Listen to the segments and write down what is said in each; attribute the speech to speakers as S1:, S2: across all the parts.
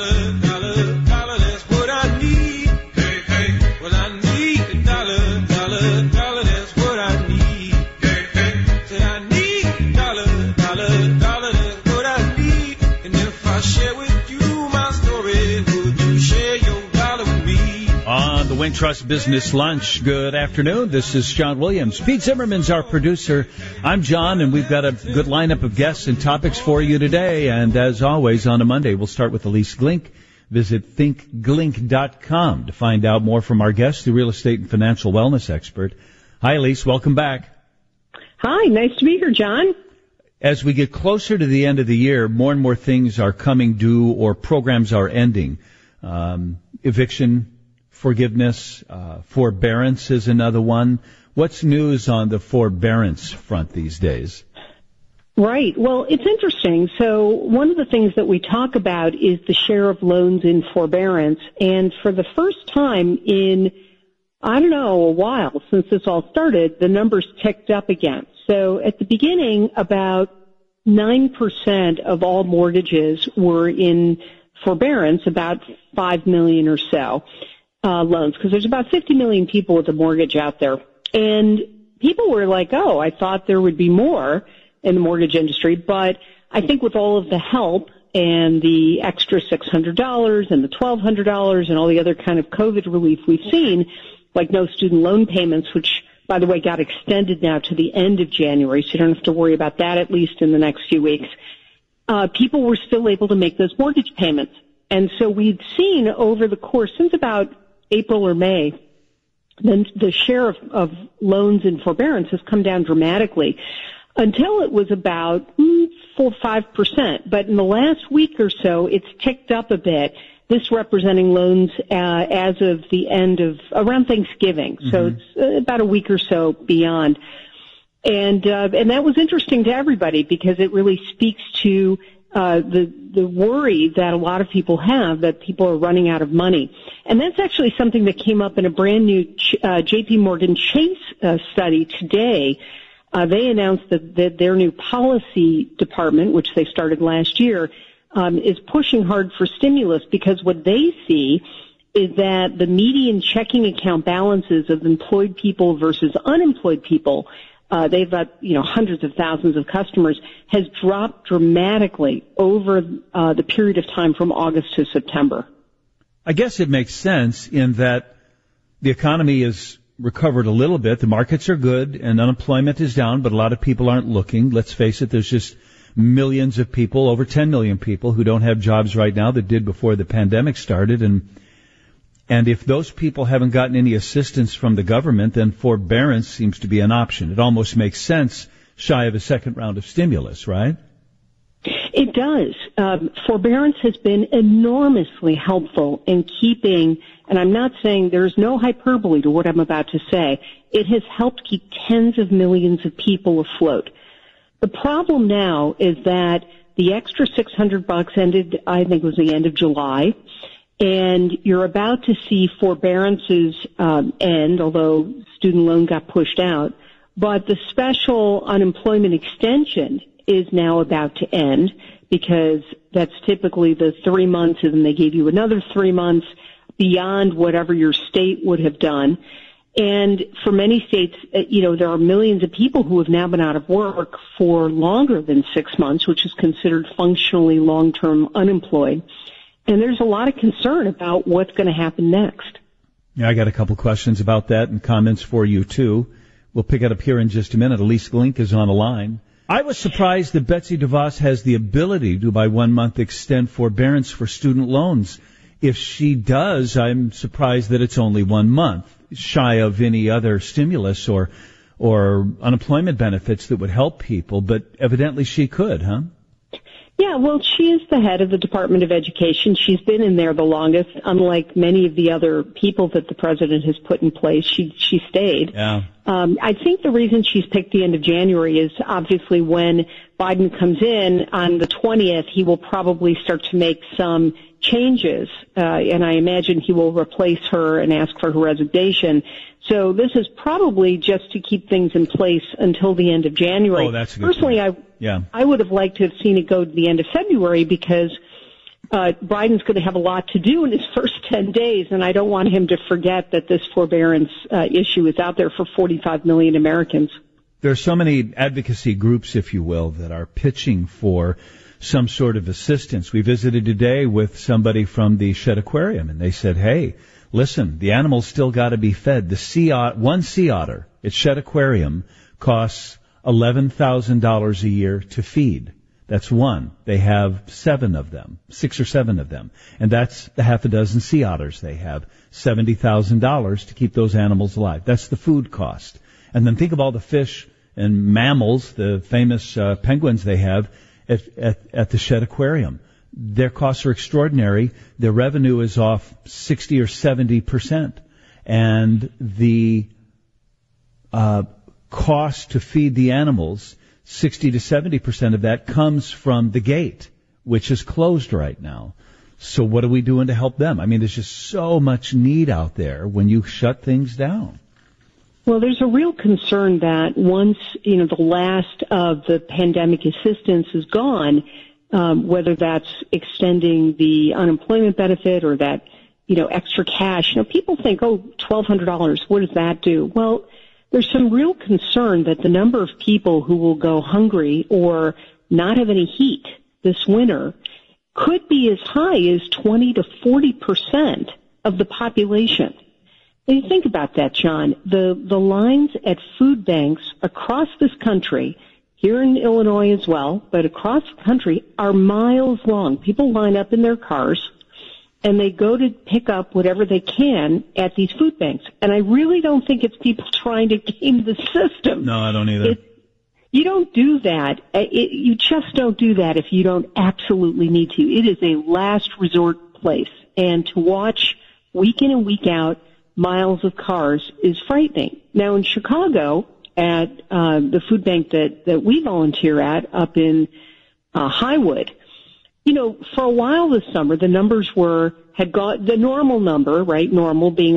S1: dollar, that's what I need. Hey, hey, well I need a dollar, that's what I need. Hey, hey, say I need a dollar, that's what I need. And if I share with you my story, would you share your dollar with me?
S2: On the Wintrust Business Lunch, good afternoon. This is John Williams. Pete Zimmerman's our producer. I'm John, and we've got a good lineup of guests and topics for you today. And as always, on a Monday, we'll start with Elise Glink. Visit thinkglink.com to find out more from our guest, the real estate and financial wellness expert. Hi, Elise. Welcome back.
S3: Hi. Nice to be here, John.
S2: As we get closer to the end of the year, more and more things are coming due or programs are ending. Eviction forgiveness, forbearance is another one. What's news on the forbearance front these days?
S3: Right. Well, it's interesting. So one of the things that we talk about is the share of loans in forbearance. And for the first time in, a while since this all started, the numbers ticked up again. So at the beginning, about 9% of all mortgages were in forbearance, about 5 million or so loans, because there's about 50 million people with a mortgage out there. And people were like, I thought there would be more in the mortgage industry, but I think with all of the help and the extra $600 and the $1,200 and all the other kind of COVID relief we've seen, like no student loan payments, which, by the way, got extended now to the end of January, so you don't have to worry about that, at least in the next few weeks, people were still able to make those mortgage payments. And so we've seen over the course, since about April or May, then the share of loans in forbearance has come down dramatically until it was about 4 or 5%. But in the last week or so, it's ticked up a bit, this representing loans as of the end of around Thanksgiving. Mm-hmm. So it's about a week or so beyond. And that was interesting to everybody because it really speaks to the worry that a lot of people have that people are running out of money. And that's actually something that came up in a brand new JP Morgan Chase study today. They announced that their new policy department, which they started last year, is pushing hard for stimulus because what they see is that the median checking account balances of employed people versus unemployed people, they've got, hundreds of thousands of customers, has dropped dramatically over the period of time from August to September.
S2: I guess it makes sense in that the economy is recovered a little bit. The markets are good and unemployment is down, but a lot of people aren't looking. Let's face it, there's just millions of people, over 10 million people who don't have jobs right now that did before the pandemic started. And if those people haven't gotten any assistance from the government, then forbearance seems to be an option. It almost makes sense shy of a second round of stimulus, right?
S3: It does. Forbearance has been enormously helpful in keeping, and I'm not saying there's no hyperbole to what I'm about to say, it has helped keep tens of millions of people afloat. The problem now is that the extra $600 ended, I think it was the end of July, and you're about to see forbearances end, although student loan got pushed out, but the special unemployment extension is now about to end because that's typically the 3 months, and then they gave you another 3 months beyond whatever your state would have done. And for many states, there are millions of people who have now been out of work for longer than 6 months, which is considered functionally long-term unemployed. And there's a lot of concern about what's going to happen next.
S2: Yeah, I got a couple questions about that and comments for you, too. We'll pick it up here in just a minute. Elise Glink is on the line. I was surprised that Betsy DeVos has the ability to, by 1 month, extend forbearance for student loans. If she does, I'm surprised that it's only 1 month, shy of any other stimulus or unemployment benefits that would help people. But evidently she could, huh?
S3: Yeah, well, she is the head of the Department of Education. She's been in there the longest. Unlike many of the other people that the president has put in place, she stayed.
S2: Yeah.
S3: I think the reason she's picked the end of January is obviously when Biden comes in on the 20th, he will probably start to make some changes, and I imagine he will replace her and ask for her resignation. So this is probably just to keep things in place until the end of January.
S2: Oh, that's a good
S3: Personally,
S2: point.
S3: I would have liked to have seen it go to the end of February because Biden's going to have a lot to do in his first 10 days, and I don't want him to forget that this forbearance issue is out there for 45 million Americans.
S2: There are so many advocacy groups, if you will, that are pitching for some sort of assistance. We visited today with somebody from the Shedd Aquarium, and they said, hey, listen, the animals still got to be fed. One sea otter at Shedd Aquarium costs $11,000 a year to feed. That's one. They have 7 of them, 6 or 7 of them. And that's the half a dozen sea otters they have. $70,000 to keep those animals alive. That's the food cost. And then think of all the fish and mammals, the famous penguins they have at the Shedd Aquarium. Their costs are extraordinary. Their revenue is off 60 or 70%. And the cost to feed the animals, 60 to 70% of that comes from the gate, which is closed right now. So what are we doing to help them? I mean, there's just so much need out there when you shut things down.
S3: Well, there's a real concern that once, the last of the pandemic assistance is gone, whether that's extending the unemployment benefit or that, extra cash, people think, $1,200, what does that do? Well, there's some real concern that the number of people who will go hungry or not have any heat this winter could be as high as 20 to 40% of the population. And you think about that, John. The lines at food banks across this country, here in Illinois as well, but across the country, are miles long. People line up in their cars, and they go to pick up whatever they can at these food banks. And I really don't think it's people trying to game the system.
S2: No, I don't either.
S3: You don't do that. You just don't do that if you don't absolutely need to. It is a last resort place. And to watch week in and week out miles of cars is frightening. Now, in Chicago, at the food bank that we volunteer at up in Highwood, for a while this summer, the numbers had gone, the normal number, right, normal being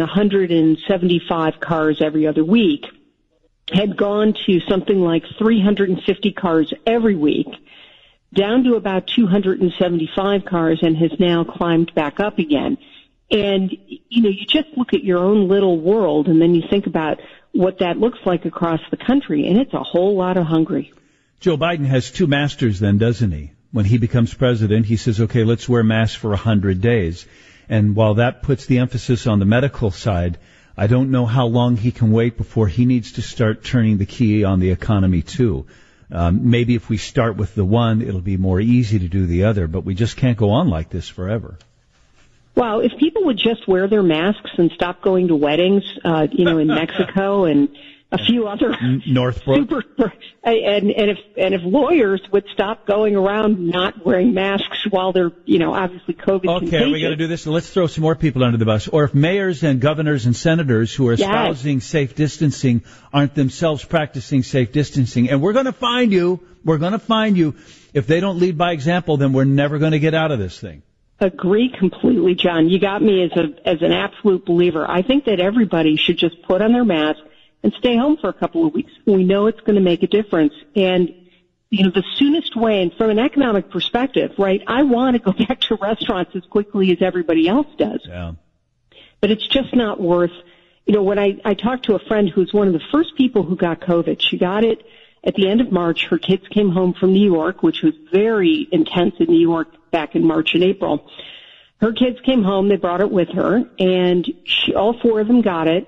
S3: 175 cars every other week, had gone to something like 350 cars every week, down to about 275 cars, and has now climbed back up again. And, you just look at your own little world, and then you think about what that looks like across the country, and it's a whole lot of hungry.
S2: Joe Biden has 2 masters then, doesn't he? When he becomes president, he says, okay, let's wear masks for 100 days. And while that puts the emphasis on the medical side, I don't know how long he can wait before he needs to start turning the key on the economy too. Maybe if we start with the one, it'll be more easy to do the other, but we just can't go on like this forever.
S3: Well, if people would just wear their masks and stop going to weddings, in Mexico and a few other
S2: Northbrook,
S3: and if lawyers would stop going around not wearing masks while they're, obviously COVID contagious.
S2: Okay, we got to do this. Let's throw some more people under the bus. Or if mayors and governors and senators who are espousing safe distancing aren't themselves practicing safe distancing, and we're going to find you. If they don't lead by example, then we're never going to get out of this thing.
S3: Agree completely, John. You got me as an absolute believer. I think that everybody should just put on their mask and stay home for a couple of weeks. We know it's going to make a difference. And, the soonest way, and from an economic perspective, right, I want to go back to restaurants as quickly as everybody else does.
S2: Yeah.
S3: But it's just not worth, when I talked to a friend who's one of the first people who got COVID, she got it at the end of March. Her kids came home from New York, which was very intense in New York back in March and April. Her kids came home, they brought it with her, and all 4 of them got it.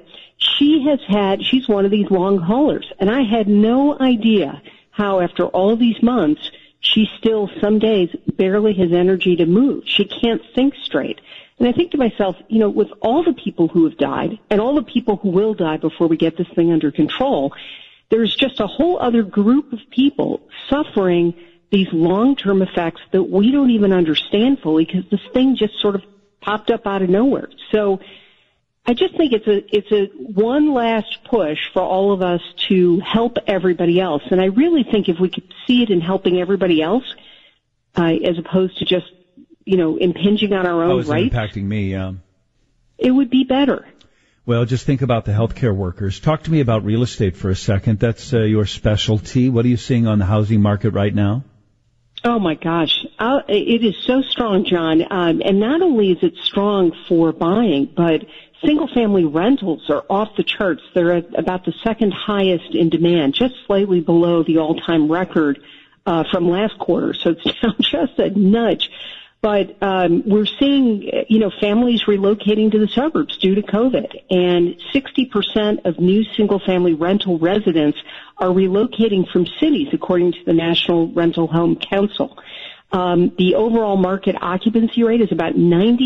S3: She's one of these long haulers, and I had no idea how after all of these months, she still some days barely has energy to move. She can't think straight. And I think to myself, with all the people who have died and all the people who will die before we get this thing under control, there's just a whole other group of people suffering these long-term effects that we don't even understand fully because this thing just sort of popped up out of nowhere. So I just think it's a one last push for all of us to help everybody else. And I really think if we could see it in helping everybody else, as opposed to just, impinging on our own rights.
S2: Impacting me, yeah.
S3: It would be better.
S2: Well, just think about the healthcare workers. Talk to me about real estate for a second. That's your specialty. What are you seeing on the housing market right now?
S3: Oh my gosh, it is so strong, John. And not only is it strong for buying, but single-family rentals are off the charts. They're at about the second highest in demand, just slightly below the all-time record from last quarter. So it's down just a nudge. But we're seeing, families relocating to the suburbs due to COVID, and 60% of new single-family rental residents are relocating from cities, according to the National Rental Home Council. The overall market occupancy rate is about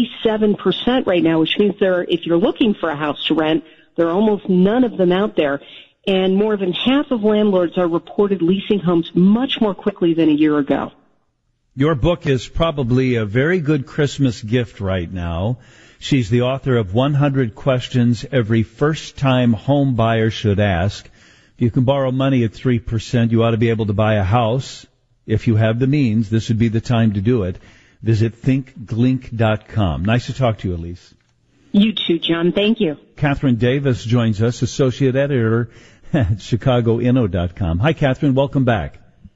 S3: 97% right now, which means if you're looking for a house to rent, there are almost none of them out there. And more than half of landlords are reported leasing homes much more quickly than a year ago.
S2: Your book is probably a very good Christmas gift right now. She's the author of 100 Questions Every First-Time Home Buyer Should Ask. If you can borrow money at 3%, you ought to be able to buy a house. If you have the means, this would be the time to do it. Visit thinkglink.com. Nice to talk to you, Elise.
S3: You too, John. Thank you.
S2: Catherine Davis joins us, associate editor at chicagoinno.com. Hi, Catherine. Welcome back.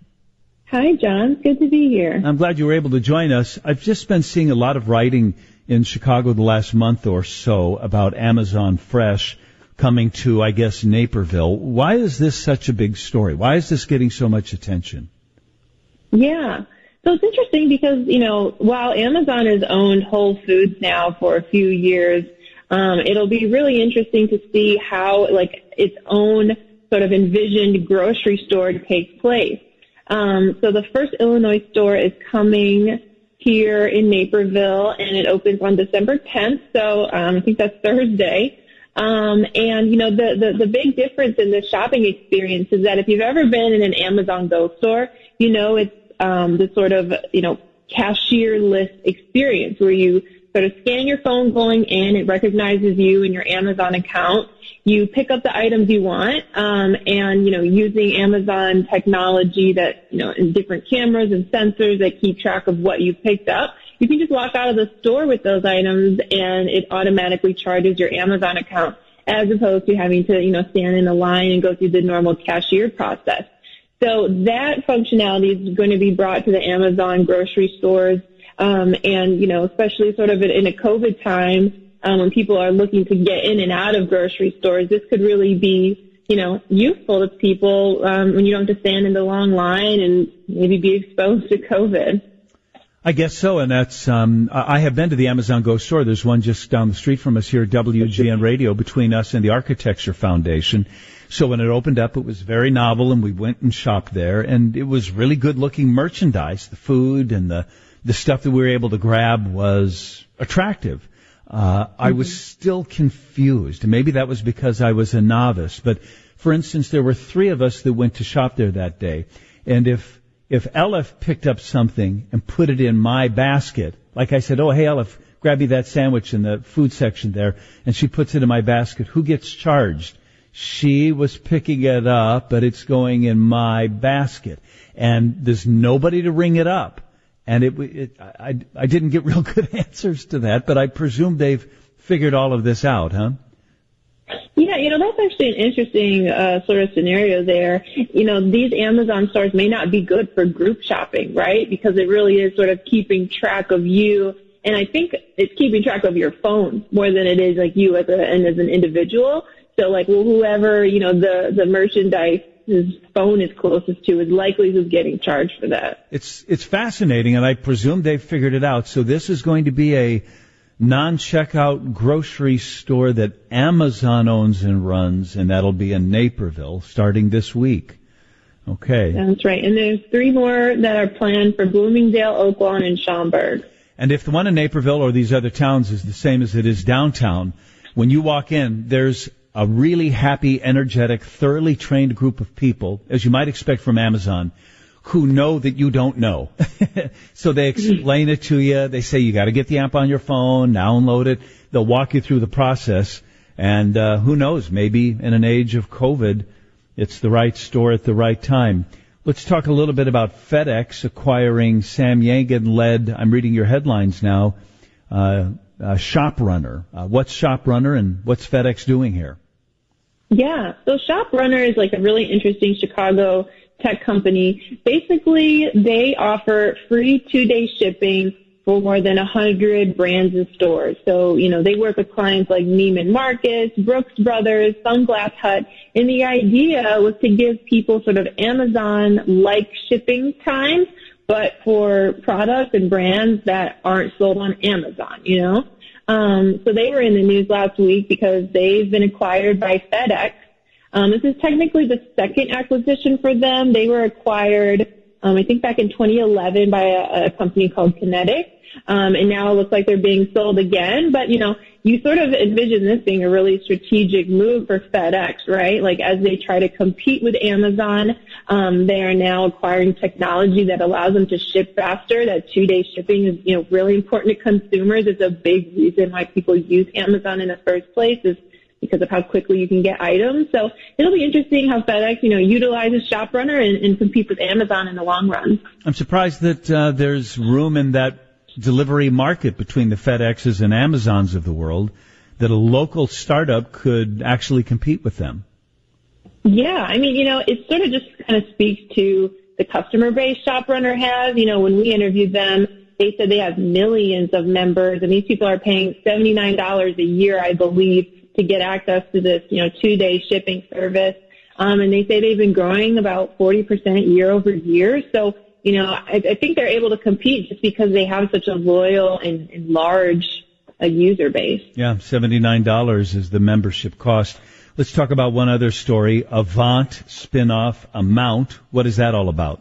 S4: Hi, John. Good to be here.
S2: I'm glad you were able to join us. I've just been seeing a lot of writing in Chicago the last month or so about Amazon Fresh coming to, I guess, Naperville. Why is this such a big story? Why is this getting so much attention?
S4: Yeah. So it's interesting because, while Amazon has owned Whole Foods now for a few years, it'll be really interesting to see how, its own sort of envisioned grocery store takes place. So the first Illinois store is coming here in Naperville, and it opens on December 10th. So I think that's Thursday. And the big difference in the shopping experience is that if you've ever been in an Amazon Go store, it's the sort of cashier-less experience where you sort of scan your phone going in, it recognizes you and your Amazon account. You pick up the items you want, and, using Amazon technology that, in different cameras and sensors that keep track of what you picked up, you can just walk out of the store with those items and it automatically charges your Amazon account as opposed to having to, stand in a line and go through the normal cashier process. So that functionality is going to be brought to the Amazon grocery stores, and, especially sort of in a COVID time, when people are looking to get in and out of grocery stores, this could really be, useful to people when you don't have to stand in the long line and maybe be exposed to COVID.
S2: I guess so, and that's, I have been to the Amazon Go store. There's one just down the street from us here at WGN Radio between us and the Architecture Foundation. So when it opened up, it was very novel, and we went and shopped there, and it was really good-looking merchandise. The food and the stuff that we were able to grab was attractive. I was still confused, and maybe that was because I was a novice. But, for instance, there were 3 of us that went to shop there that day, and if Elif picked up something and put it in my basket, like I said, oh, hey, Elif, grab me that sandwich in the food section there, and she puts it in my basket, who gets charged? She was picking it up, but it's going in my basket, and there's nobody to ring it up. And I didn't get real good answers to that, but I presume they've figured all of this out, huh?
S4: Yeah, that's actually an interesting sort of scenario there. These Amazon stores may not be good for group shopping, right? Because it really is sort of keeping track of you. And I think it's keeping track of your phone more than it is like you as an individual. So whoever, the merchandise his phone is closest to is likely who's getting charged for that.
S2: It's fascinating, and I presume they've figured it out. So this is going to be a non-checkout grocery store that Amazon owns and runs, and that'll be in Naperville starting this week. Okay.
S4: That's right. And there's 3 more that are planned for Bloomingdale, Oaklawn, and Schaumburg.
S2: And if the one in Naperville or these other towns is the same as it is downtown, when you walk in, there's a really happy, energetic, thoroughly trained group of people, as you might expect from Amazon, who know that you don't know. So they explain it to you. They say you got to get the app on your phone, download it. They'll walk you through the process. And who knows, maybe in an age of COVID, it's the right store at the right time. Let's talk a little bit about FedEx acquiring Sam Yangan-led, I'm reading your headlines now, ShopRunner. What's ShopRunner and what's FedEx doing here?
S4: Yeah, so ShopRunner is a really interesting Chicago tech company. Basically, they offer free 2-day shipping for more than 100 brands and stores. So, they work with clients like Neiman Marcus, Brooks Brothers, Sunglass Hut, and the idea was to give people sort of Amazon-like shipping times, but for products and brands that aren't sold on Amazon, So they were in the news last week because they've been acquired by FedEx. This is technically the second acquisition for them. They were acquired, I think back in 2011 by a company called Kinetic. And now it looks like they're being sold again. But, you sort of envision this being a really strategic move for FedEx, right? Like as they try to compete with Amazon, they are now acquiring technology that allows them to ship faster. That 2-day shipping is, really important to consumers. It's a big reason why people use Amazon in the first place is because of how quickly you can get items. So it'll be interesting how FedEx, utilizes ShopRunner and competes with Amazon in the long run.
S2: I'm surprised that there's room in that delivery market between the FedExes and Amazons of the world that a local startup could actually compete with them.
S4: Yeah, it sort of just kind of speaks to the customer base ShopRunner has. When we interviewed them, they said they have millions of members, and these people are paying $79 a year, I believe, to get access to this, 2-day shipping service. And they say they've been growing about 40% year over year. So, I think they're able to compete just because they have such a loyal and large user base.
S2: Yeah, $79 is the membership cost. Let's talk about one other story. Avant spinoff Amount. What is that all about?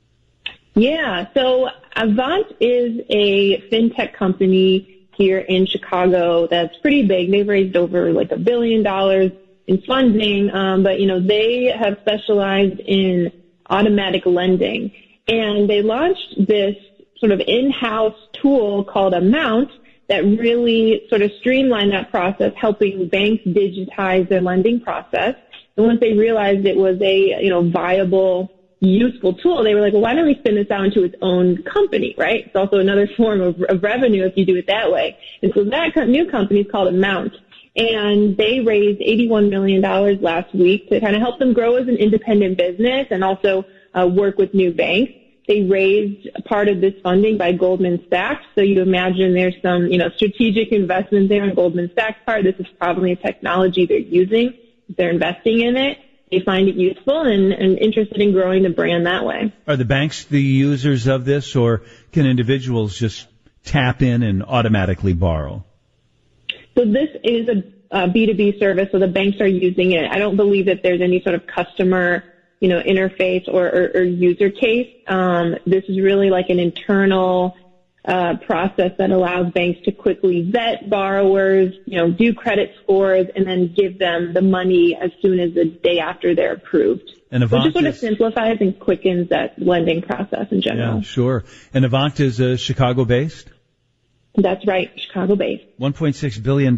S2: Yeah,
S4: so Avant is a fintech company here in Chicago that's pretty big. They've raised over like $1 billion in funding, but they have specialized in automatic lending. And they launched this sort of in-house tool called Amount that really sort of streamlined that process, helping banks digitize their lending process. And once they realized it was a, viable, useful tool, they were like, well, why don't we spin this out into its own company, right? It's also another form of revenue if you do it that way. And so that new company is called Amount. And they raised $81 million last week to kind of help them grow as an independent business and also work with new banks. They raised a part of this funding by Goldman Sachs. So you imagine there's some, strategic investment there on Goldman Sachs' part. This is probably a technology they're using. They're investing in it. They find it useful and interested in growing the brand that way.
S2: Are the banks the users of this, or can individuals just tap in and automatically borrow?
S4: So this is a B2B service, so the banks are using it. I don't believe that there's any sort of customer interface or user case. This is really like an internal process that allows banks to quickly vet borrowers, do credit scores, and then give them the money as soon as the day after they're approved. And Avant just sort of simplifies and quickens that lending process in general.
S2: Yeah, sure. And Avant is Chicago-based?
S4: That's right, Chicago-based.
S2: $1.6 billion.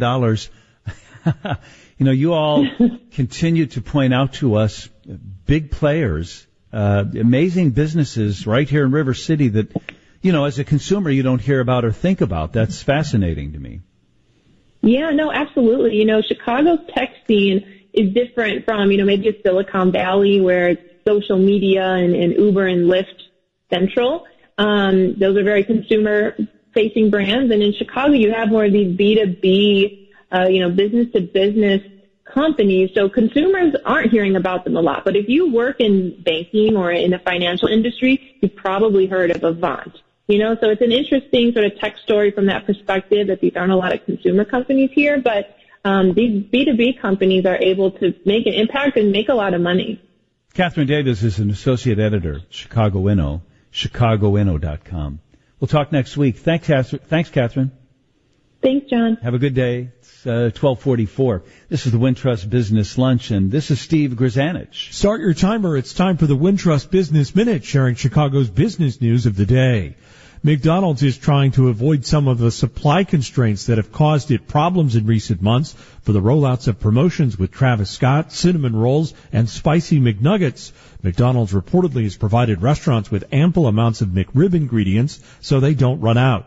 S2: You all continue to point out to us big players, amazing businesses right here in River City that, as a consumer you don't hear about or think about. That's fascinating to me.
S4: Yeah, no, absolutely. Chicago's tech scene is different from, maybe a Silicon Valley where it's social media and Uber and Lyft central. Those are very consumer-facing brands. And in Chicago, you have more of these B2B, business-to-business companies. So consumers aren't hearing about them a lot. But if you work in banking or in the financial industry, you've probably heard of Avant. So it's an interesting sort of tech story from that perspective that these aren't a lot of consumer companies here. But these B2B companies are able to make an impact and make a lot of money.
S2: Catherine Davis is an associate editor, Chicago Inno, chicagoinno.com. We'll talk next week. Thanks, Catherine.
S4: Thanks, John.
S2: Have a good day. It's 12:44. This is the Wintrust Business Lunch, and this is Steve Grzanich.
S5: Start your timer. It's time for the Wintrust Business Minute, sharing Chicago's business news of the day. McDonald's is trying to avoid some of the supply constraints that have caused it problems in recent months for the rollouts of promotions with Travis Scott, cinnamon rolls, and spicy McNuggets. McDonald's reportedly has provided restaurants with ample amounts of McRib ingredients so they don't run out. The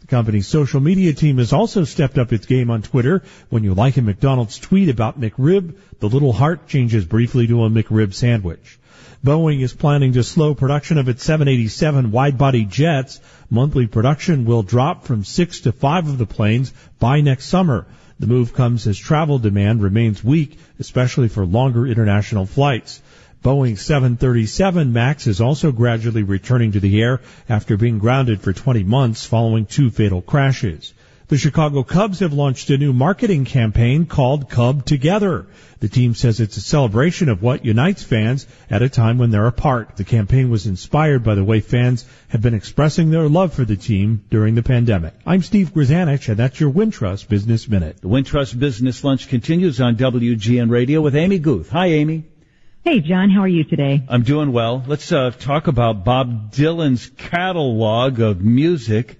S5: company's social media team has also stepped up its game on Twitter. When you like a McDonald's tweet about McRib, the little heart changes briefly to a McRib sandwich. Boeing is planning to slow production of its 787 wide-body jets. Monthly production will drop from 6 to 5 of the planes by next summer. The move comes as travel demand remains weak, especially for longer international flights. Boeing's 737 MAX is also gradually returning to the air after being grounded for 20 months following 2 fatal crashes. The Chicago Cubs have launched a new marketing campaign called Cub Together. The team says it's a celebration of what unites fans at a time when they're apart. The campaign was inspired by the way fans have been expressing their love for the team during the pandemic. I'm Steve Grzanich, and that's your Wintrust Business Minute.
S2: The Wintrust Business Lunch continues on WGN Radio with Amy Guth. Hi, Amy.
S6: Hey, John. How are you today?
S2: I'm doing well. Let's talk about Bob Dylan's catalog of music.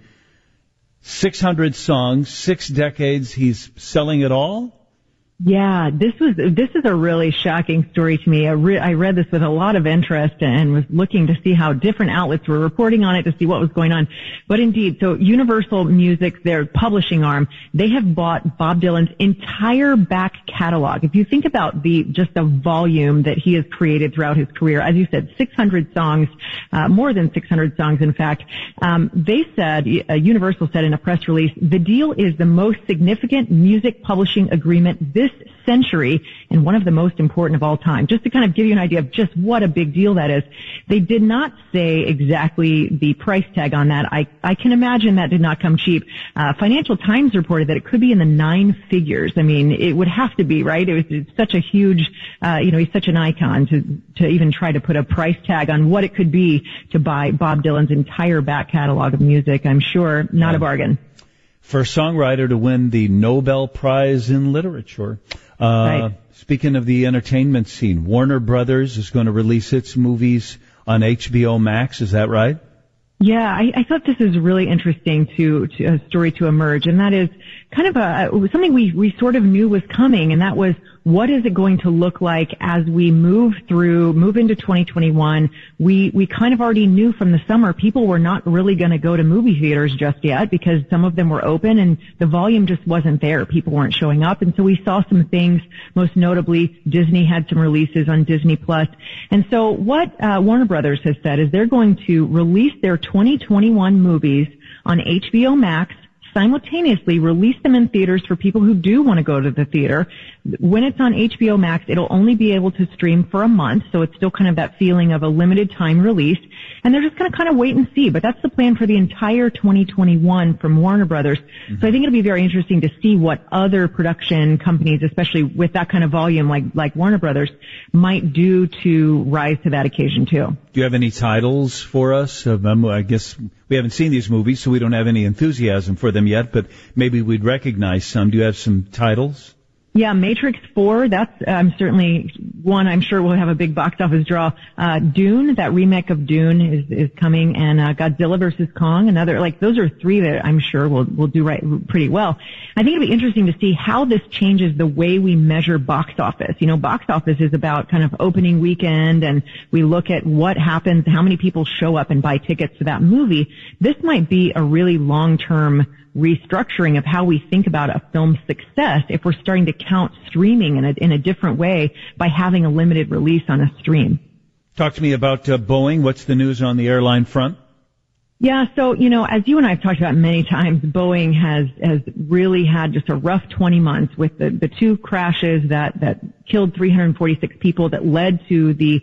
S2: 600 songs, 6 decades. He's selling it all?
S6: Yeah, this is a really shocking story to me. I read this with a lot of interest and was looking to see how different outlets were reporting on it to see what was going on. But indeed, so Universal Music, their publishing arm, they have bought Bob Dylan's entire back catalog. If you think about the volume that he has created throughout his career, as you said, 600 songs, more than 600 songs, in fact. They said, Universal said in a press release, the deal is the most significant music publishing agreement this century and one of the most important of all time. Just to kind of give you an idea of just what a big deal that is. They did not say exactly the price tag on that. I can imagine that did not come cheap. Financial Times reported that it could be in the 9 figures. I mean, it would have to be, right? It's such a huge, he's such an icon to even try to put a price tag on what it could be to buy Bob Dylan's entire back catalog of music. I'm sure not a bargain.
S2: For a songwriter to win the Nobel Prize in Literature.
S6: Right.
S2: Speaking of the entertainment scene, Warner Brothers is going to release its movies on HBO Max. Is that right?
S6: Yeah, I thought this is really interesting to a story to emerge, and that is kind of something we sort of knew was coming, and that was, what is it going to look like as we move into 2021? We kind of already knew from the summer people were not really going to go to movie theaters just yet because some of them were open and the volume just wasn't there. People weren't showing up. And so we saw some things, most notably Disney had some releases on Disney Plus. And so what Warner Brothers has said is they're going to release their 2021 movies on HBO Max, simultaneously release them in theaters for people who do want to go to the theater. When it's on HBO Max, it'll only be able to stream for a month, so it's still kind of that feeling of a limited time release. And they're just going to kind of wait and see. But that's the plan for the entire 2021 from Warner Brothers. Mm-hmm. So I think it'll be very interesting to see what other production companies, especially with that kind of volume like Warner Brothers, might do to rise to that occasion too.
S2: Do you have any titles for us? I guess we haven't seen these movies, so we don't have any enthusiasm for them yet, but maybe we'd recognize some. Do you have some titles?
S6: Yeah, Matrix 4, that's certainly one I'm sure will have a big box office draw. Dune, that remake of Dune is coming, and Godzilla vs. Kong, another, those are 3 that I'm sure will do pretty well. I think it'll be interesting to see how this changes the way we measure box office. You know, box office is about kind of opening weekend, and we look at what happens, how many people show up and buy tickets to that movie. This might be a really long-term restructuring of how we think about a film's success if we're starting to count streaming in a different way by having a limited release on a stream.
S2: Talk to me about Boeing. What's the news on the airline front?
S6: Yeah, so, as you and I have talked about many times, Boeing has really had just a rough 20 months with the 2 crashes that killed 346 people that led to the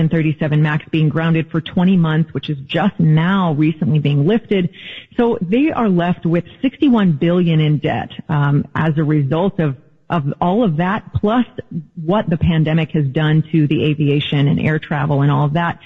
S6: 737 MAX being grounded for 20 months, which is just now recently being lifted. So they are left with $61 billion in debt, as a result of all of that, plus what the pandemic has done to the aviation and air travel and all of that.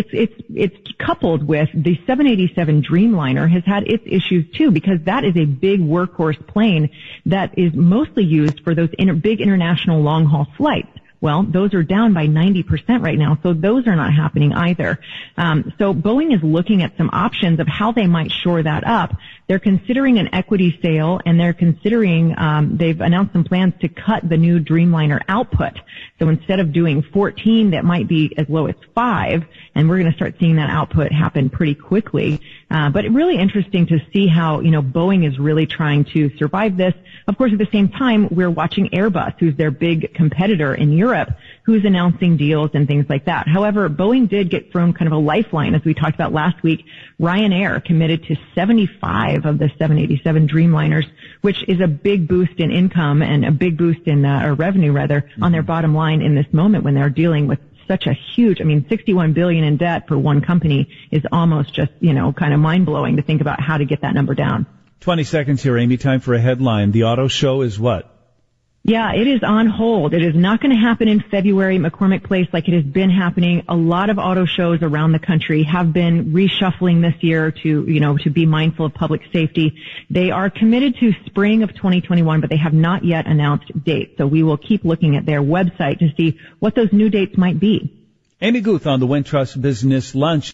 S6: It's coupled with the 787 Dreamliner has had its issues too, because that is a big workhorse plane that is mostly used for those big international long-haul flights. Well, those are down by 90% right now, so those are not happening either. So Boeing is looking at some options of how they might shore that up. they're considering an equity sale, and they're considering, they've announced some plans to cut the new Dreamliner output. So instead of doing 14, that might be as low as 5, and we're going to start seeing that output happen pretty quickly. But really interesting to see how, Boeing is really trying to survive this. Of course, at the same time, we're watching Airbus, who's their big competitor in Europe, who's announcing deals and things like that. However, Boeing did get thrown kind of a lifeline, as we talked about last week. Ryanair committed to 75 of the 787 Dreamliners, which is a big boost in income and a big boost in or revenue, rather, on their bottom line in this moment when they're dealing with such a huge, $61 billion in debt for one company is almost just, kind of mind-blowing to think about how to get that number down.
S2: 20 seconds here, Amy. Time for a headline. The auto show is what?
S6: Yeah, it is on hold. It is not going to happen in February, McCormick Place, like it has been happening. A lot of auto shows around the country have been reshuffling this year to be mindful of public safety. They are committed to spring of 2021, but they have not yet announced dates. So we will keep looking at their website to see what those new dates might be.
S2: Amy Guth on the Wintrust Business Lunch.